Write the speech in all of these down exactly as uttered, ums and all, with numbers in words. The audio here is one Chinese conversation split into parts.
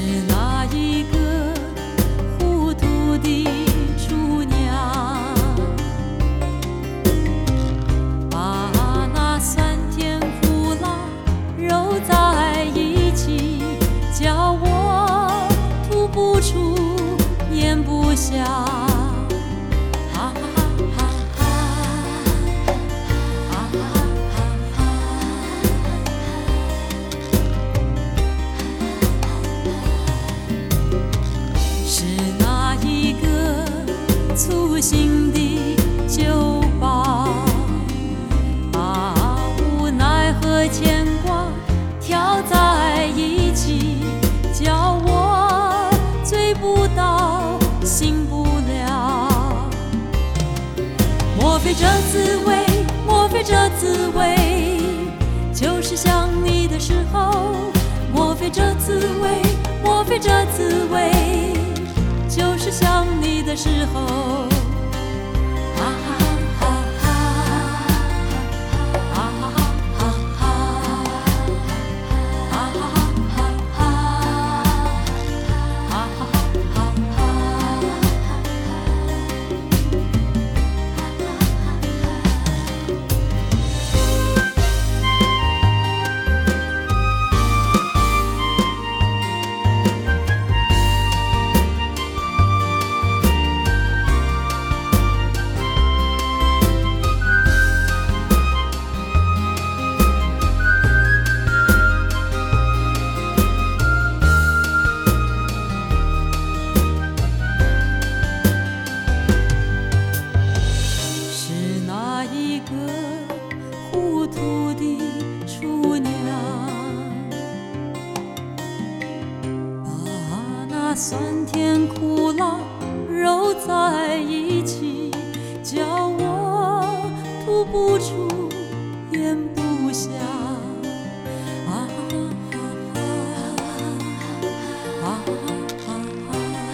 那一个糊涂的厨娘，把那酸甜苦辣揉在一起，叫我吐不出咽不下。粗心的酒保，把无奈和牵挂挑在一起，叫我醉不到醒不了。莫非这滋味，莫非这滋味，就是想你的时候。莫非这滋味，莫非这滋味，就是想你的时候。啊哈哈哈，啊哈哈哈，啊哈哈哈，啊哈哈哈。糊涂的厨娘，把那酸甜苦辣揉在一起，叫我吐不出咽不下。啊哈哈，啊哈哈。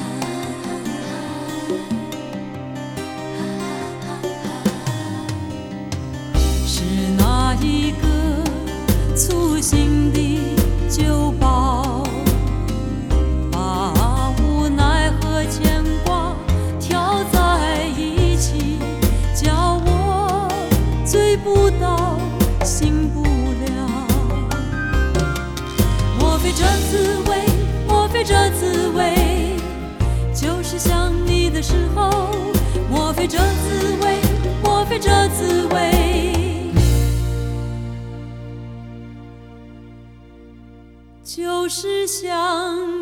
那一个粗心的酒保，把无奈和牵挂挑在一起，叫我醉不到醒不了。莫非这滋味，莫非这滋味，就是想你的时候。莫非这滋味，莫非这滋味，就是想